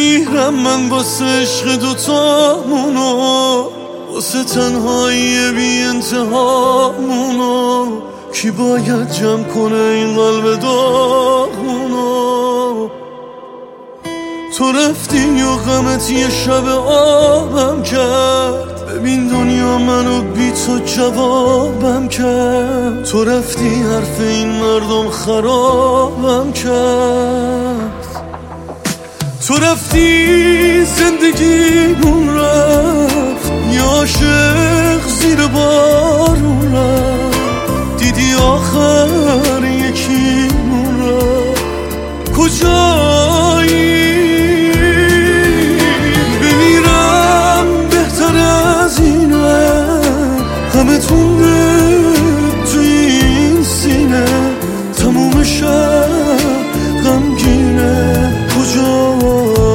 بمیرم من واسه عشق دوتامونو، واسه تنهایی بی انتهامونو. کی باید جمع کنه این قلب داغونو؟ تو رفتی و غمت یه شب آبم کرد، ببین دنیا منو بی تو جوابم کرد. تو رفتی حرف این مردم خرابم کرد. تو رفتی زندگیمون رفت، یه عاشق زیر بارون رفت. دیدی آخر یکیمون رفت، کجایی؟ بمیرم بهتر از اینه، همه تونه توی این سینه. تموم شب غمگینه، کجایی؟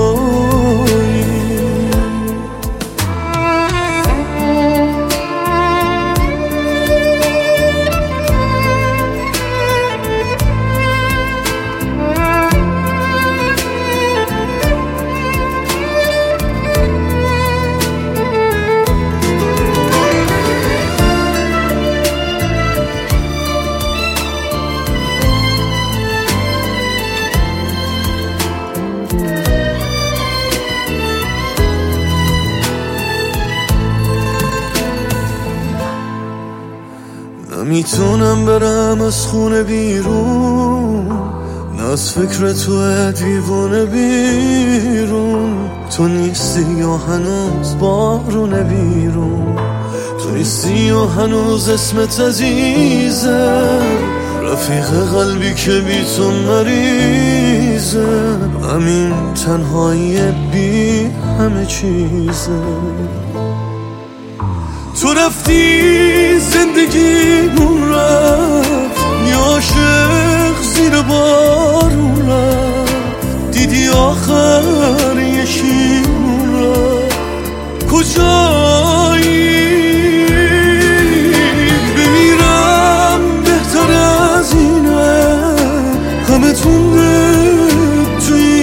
نمیتونم برم از خونه بیرون، نه از فکر تو دیوونه بیرون. تو نیستی یا هنوز بارونه بیرون، تو نیستی یا هنوز اسمت عزیزه. رفیق قلبی که بی تو مریضه، همین تنهایی بی همه چیزه. تو رفتی زندگیمون رفت، یه عاشق زیر بارون رفت. دیدی آخر